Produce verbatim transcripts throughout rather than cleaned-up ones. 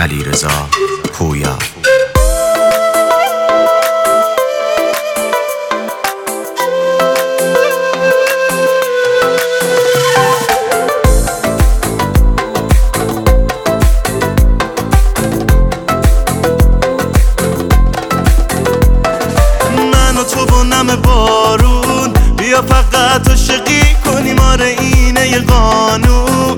علیرضا پویا. تو با نم بارون بیا فقط عاشقی کنیم، آره اینه یه قانون.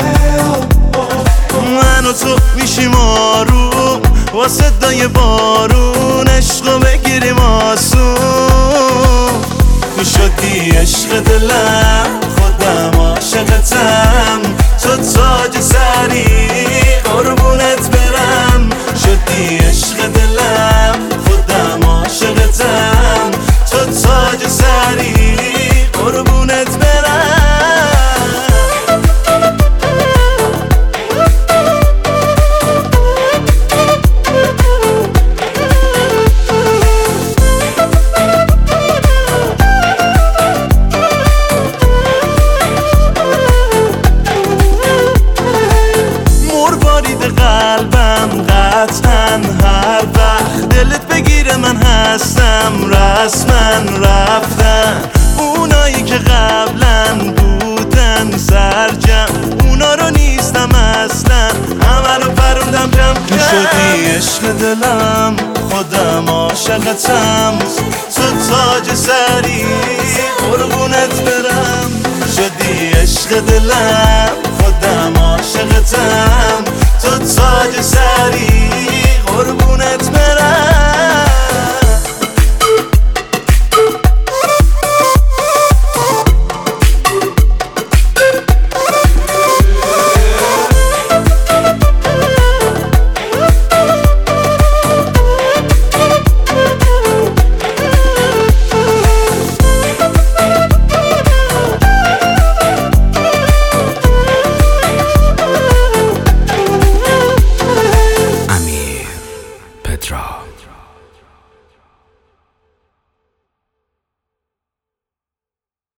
من و تو میشیم آروم با صدای بارون، عشقو بگیریم آسون. تو شدی عشق دلم، خودم عاشقتم، تو تاج سری قربونت برم. شدی عشق دلم، خودم عاشقتم، تو تاج سری قربونت برم. مروارید قلبم قطعا هر وقت دلت بگیره من هستم، رسما رفتن اونایی که قبلا بودن سرجم، اونا رو نیستم اصلا، همه رو پروندم جم جم. شدی عشق دلم، خودم عاشقتم، تو تاج سری قربونت برم. شدی عشق دلم، خودم عاشقتم، تو تاج سری قربونت برم. Petra.